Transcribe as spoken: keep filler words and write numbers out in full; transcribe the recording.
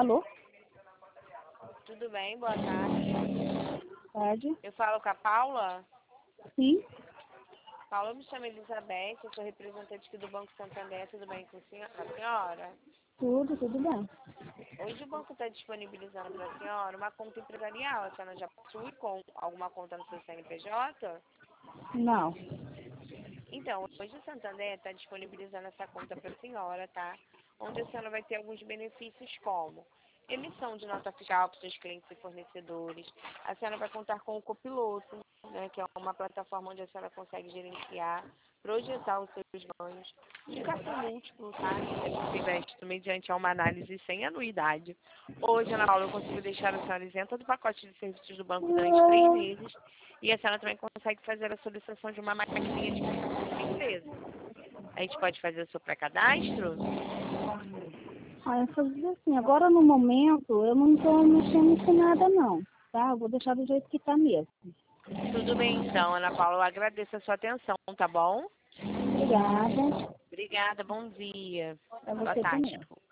Alô? Tudo bem? Boa tarde. Tarde. Eu falo com a Paula. Sim. Paula, eu me chamo Elizabeth, eu sou representante aqui do Banco Santander. Tudo bem com a senhora? a senhora? Tudo, tudo bem. Hoje o banco está disponibilizando para a senhora uma conta empresarial. A senhora já possui com alguma conta no seu C N P J? Não. Então, hoje o Santander está disponibilizando essa conta para a senhora, tá? Onde a senhora vai ter alguns benefícios como emissão de nota fiscal para os seus clientes e fornecedores. A senhora vai contar com o copiloto, né, que é uma plataforma onde a senhora consegue gerenciar, projetar os seus ganhos. De cartão múltiplo, tá? Que você investe mediante a uma análise sem anuidade. Hoje, Ana Paula, eu consigo deixar a senhora isenta do pacote de serviços do banco durante três meses. E a senhora também consegue fazer a solicitação de uma maquininha de cartão da sua empresa. A gente pode fazer o seu pré-cadastro? Ah, eu fazia assim, agora no momento eu não estou mexendo com nada não, tá? Eu vou deixar do jeito que tá mesmo. Tudo bem então, Ana Paula. Eu agradeço a sua atenção, tá bom? Obrigada. Obrigada, bom dia. Pra Boa você tarde. também.